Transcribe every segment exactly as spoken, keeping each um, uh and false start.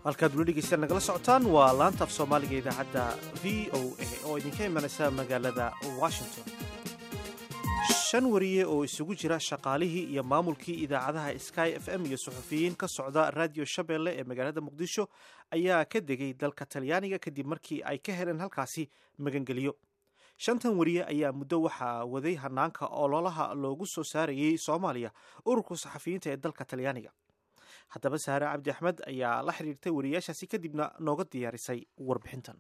halkaad weli dhegeystayaal nagala socotaan waa laanta af soomaaliga idaacadda v o a oo idinka imanaysa magaalada washington. shan wariye oo isugu jira shaqaalihii iyo maamulkii idaacadaha sky f m iyo suxufiyiin ka socda raadiyo shabeelle ee magaalada muqdisho ayaa ka degay dalka talyaaniga kadib markii ay ka heleen halkaasi magangeliyo. shantan wariye ayaa muddo waxaa waday hanaanka ololaha loogu soo saarayay soomaaliya ururka saxafiyiinta ee dalka talyaaniga. haddaba saare cabdi axmed ayaa la xiriirtay wariyaashaasi kadibna nooga diyaarisay warbixintan.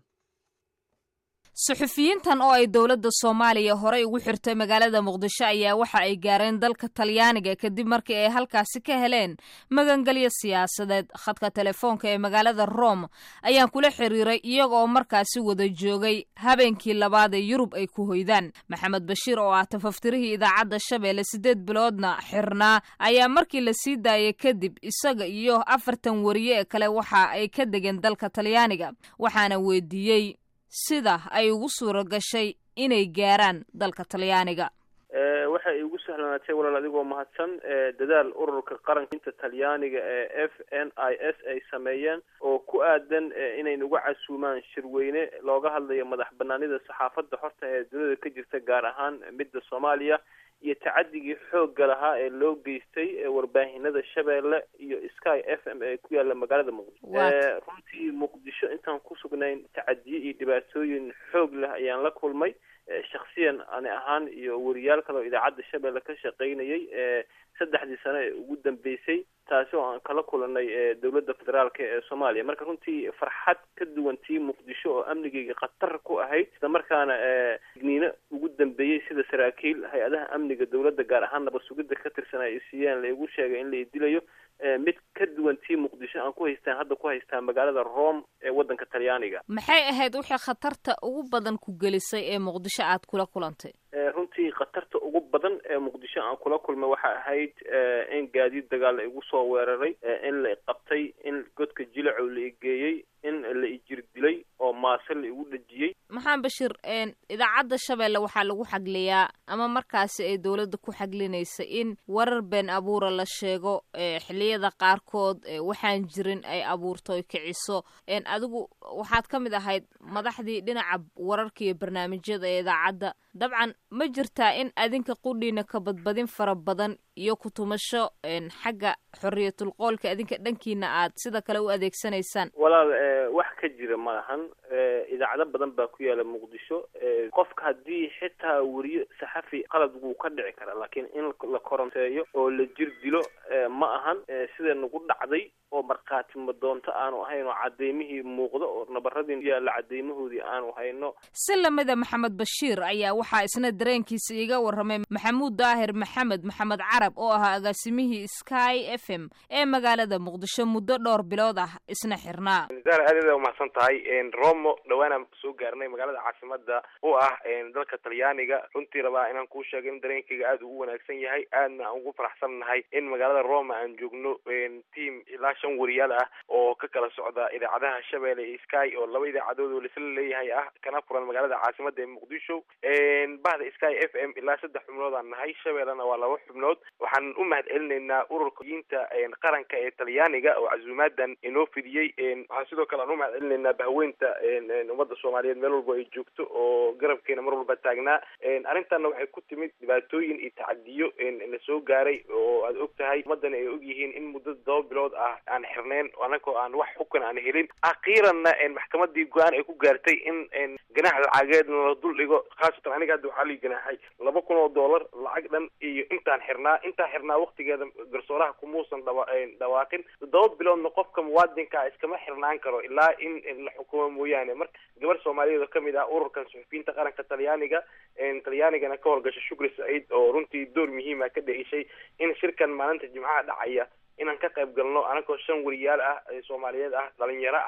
suxufiyiintan oo ay dowladda Soomaaliya horey ugu xirtay magaalada Muqdisho ayaa waxa ay gaareen dalka Talyaaniga kadib markii ay halkaasi ka heleen magangalyo siyaasadeed. Khadka telefoonka ee magaalada Rome ayaan kula xiriiray iyagoo markaasi wada joogay habeenkii labaad ee Yurub ay ku hoydaan. Maxamed Bashiir oo ah tafaftirihii idaacadda Shabeelle sideed biloodna xirnaa ayaa markii la sii daayay kadib isaga iyo afartan wariye kale waxa ay ka degeen dalka Talyaaniga. waxaana weydiiyey sida ay ugu suura gashay inay gaaraan dalka Talyaaniga. ee waxa ay ugu sahlanaatay walaal adigoo mahadsan ee dadaal ururka qaranka Talyaaniga ee F N I S ay sameeyeen oo ku aadan inay ugu casuumaan shirweyne looga hadlayo madax banaanida saxaafadda xorta ee dunida ka jirta gaar ahaan midda Soomaaliya iyo tacaddigii xoogga lahaa ee loo geystay warbaahinada Shabeelle iyo Sky F M ee ku yaala magaalada Muqdisho. ee runtii Muqdisho intaan ku sugnayn tacaddiyo iyo dhibaatooyin xoog leh ayaan la kulmay shakhsiyan aan ahaan iyo wariyaal kale oo idaacadda Shabeelle ka shaqeynayay ee saddexdii sano ee ugu dambeysay taasi oo aan kala kulanay ee dawladda federaalka ee Soomaaliya. marka runtii farxad ka duwan tii Muqdisho oo amnigeega khatar ku ahayd isla markaana ee digniino ugu dambeeyay sida saraakiil hay-adaha amniga dawladda gaar ahaan nabad sugidda ka tirsan ay siiyeen la igu sheegay in la dilayo mid ka duwan tii Muqdisho aan ku haystaan hadda ku haystaan magaalada Rome ee wadanka Talyaaniga. maxay ahayd wixii khatarta ugu badan ku gelisay ee Muqdisho aad kula kulantay? runtii khatarta ugu badan ee Muqdisho aan kula kulmay waxa ahayd in gaadiid dagaal ay ugu soo weeraray, in la qabtay, in godka jilacow la geeyay, in la ijir dilay oo maasal igu dhajiyay. maxaan Bashir een idaacadda Shabeelle waxaa lagu xagliyaa ama markaasi ay dawladda ku xaglinaysa in warar been abuura la sheego ee xilliyada qaarkood waxaan jirin ay abuurto ay kiciso. een adigu waxaad ka mid ahayd madaxdii dhinaca wararka iyo barnaamijyada ee idaacadda. dabcan ma jirtaa in adinka qudhiina ka badbadin fara badan iyo ku tumasho een xagga xorriyatul qoolka adinka dhankiina aad sida kale u adeegsanaysaan? walaal wax ka jira ma lahan. idaacado badan baa ku yaala Muqdisho. qofka haddii xitaa wariyo saxafi qalad wuu ka dhici karaa, laakiin in la koronteeyo oo la jir dilo ma ahan sida nagu dhacday oo markhaati madoonto aanu ahayn oo cadeymihii muuqdo oo nabaradii yaala cadeymahoodii aanu hayno. si lamida Maxamed Bashiir ayaa waxaa isna dareenkiisa iga warramay Maxamuud Daahir Maxamed Maxamed Carab oo ahaa agaasimihii Sky F M ee magaalada Muqdisho muddo dhowr bilood ah isna xirnaa. Zaar aad u mahadsan tahay. in Rome dhawaana soo gaarnay magaalada caasimada oo ah dalka Talyaaniga. runtii rabaa inaan ku sheego in dareenkayga aad ugu wanaagsan yahay, aadna aan ugu faraxsanahay in magaalada Rome aan joogno team ilaa shan wariyaal ah oo ka kala socda idaacadaha Shabeelle iyo Sky oo laba idaacadood oo la leeyahay ah kana furan magaalada caasimada ee Muqdisho. een bahda Sky F M ilaa saddex xubnood aan nahay, Shabeellena waa laba xubnood. waxaan u mahadcelinaynaa ururka diinta qaranka ee Talyaaniga oo casuumadan inoo fidiyay. waxaan sidoo kale u mahadcelinaynaa bahweynta ummadda Soomaaliyeed meel walba ay joogto oo garabkeena mar walba taagnaa. arrintan waxay ku timid dhibaatooyin iyo tacadiyo la soo gaaray oo aad ogtahay ummadan ay og yihiin in muddo todoba bilood ah aan xirneen anagoo aan wax xukun aan helin. akhiiranna maxkamadii go'aan ay ku gaartay in ganaax lacageedna la dul dhigo. khaasatan aniga hadda waxaa la ganaaxay laba kun oo dollar lacag dhan iyo intaan xirnaa intaa xirnaa waqtigeeda garsooraha kumuusan dhawaaqin. todoba biloodna qofka muwaadinka iskama xirnaan karo ilaa in la xukumo mooyaane. marka gabar Soomaaliyeed oo kamid ah ururkan suxufiyiinta qaranka Talyaaniga Talyaanigana ka horgashay Shukri Saciid oo runtii door muhiim ah ka dheeshay in shirkan maalinta Jimcaha dhacaya inaan ka qayb galno anagoo shan wariyaal ah Soomaaliyeed ah dhalinyaro ah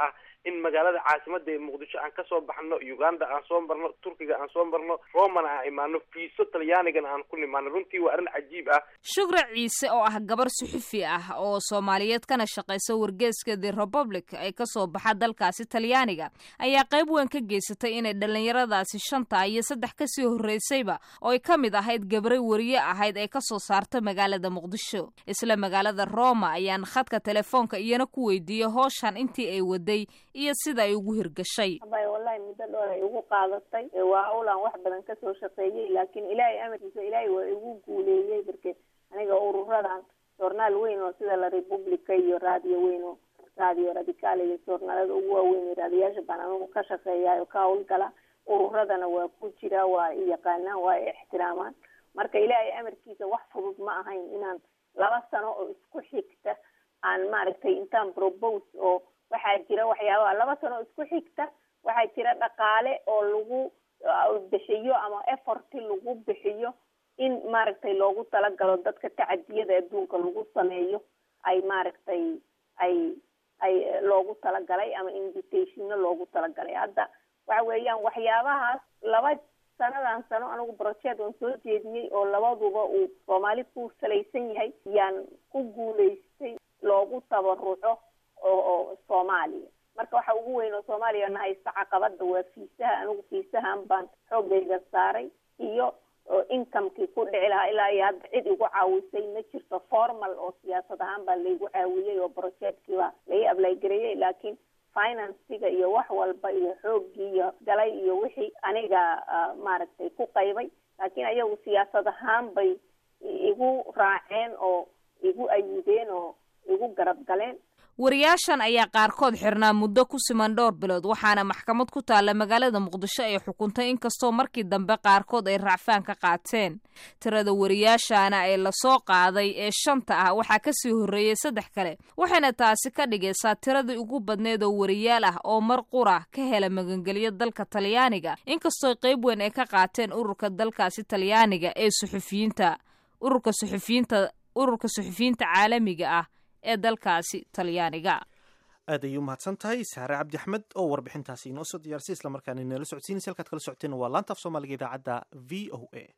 in magaalada caasimada ee muqdisho aan kasoo baxno, uganda aan soo marno, turkiga aan soo marno, romana aan imaano, fiiso talyaanigana aan ku nimaano. runtii waa arrin cajiib ah. Shukri Ciise oo ah gabar suxufi ah oo Soomaaliyeed kana shaqeysa wargeyska The Republic ay kasoo baxa dalkaasi Talyaaniga ayaa qayb weyn ka geysatay inay dhalinyaradaasi shanta iyo saddex ka sii horeysayba oo ay kamid ahayd gabar wariye ahayd ay kasoo saartay magaalada Muqdisho. Isla magaalada Roma ayaan khadka telefoonka iyana ku weydiiyay howshan intii ay waday iyo sida ay ugu hirgashay. wallahi muddo dheer ay ugu qaadatay waa awlan wax badan ka soo shaqeeyay laakiin Ilaahay amarkiisa Ilaahay waa igu guuleeyay barke aniga ururadan journal weyn oo sida la Republica iyo radio weyn oo radio radical iyo journalada ugu waaweyn raadiyaasha banaanka ka shaqeeyayo ka howlgala ururadana waa ku jira waa yaqaanaan waa ixtiraamaan. marka Ilaahay amarkiisa wax fudud ma ahayn inaan laba sano oo isku xigta aan maaragtay intaan propose oo waxaa jira waxyaabo laba sano isku xigta waxaa jira dhaqaale oo lagu bixiyo ama effort lagu bixiyo in maaragtay loogu talagalo dadka tacadiyada adduunka lagu sameeyo ay maaragtay ay ay loogu talagalay ama invitation loogu talagalay. hadda waxa weeyaan waxyaabahaas laba sanadan sano anigu project oo soo jeediyay oo labaduba uu Soomaali ku salaysan yahay yaan ku guuleystay loogu tabaruco oo Soomaaliya. marka waxa ugu weyn oo Soomaaliya haysta caqabada waa fiisaha. anigu fiisahan baan xoogayga saaray iyo income-kii ku dhici lahaa ilaa iyo hadda cid igu caawisay ma jirto formal oo siyaasad ahaan baa laygu caawiyey oo projectkii baa laga apply gareeyay laakiin financiga iyo wax walba iyo xoogii iyo galay iyo wixii aniga maaragtay ku qaybay laakiin ayagu siyaasad ahaan bay igu raaceen oo igu ayideen oo igu garab galeen. wariyaashan ayaa qaarkood xirnaa muddo ku siman dhowr bilood waxaana maxkamad ku taala magaalada Muqdisho ay xukuntay inkastoo markii dambe qaarkood ay racfaan ka qaateen. tirada wariyaashana ee la soo qaaday ee shanta ah waxaa ka sii horeeyay saddex kale waxayna taasi ka dhigaysaa tiradii ugu badneed oo wariyaal ah oo mar qura ka hela magangelyo dalka Talyaaniga inkastoo qayb weyn ay ka qaateen ururka dalkaasi Talyaaniga ee suxufiyiinta ururka suxufiyiinta ururka suxufiyiinta caalamiga ah ee dalkaasi Talyaaniga. aad ayuu mahadsan tahay Saare Cabdi Axmed oo warbixintaasi inoo soo diyaarsay isla markaana inala socodsiinaysa halkaad kala socoteen waa laanta af Soomaaliga idaacadda V O A.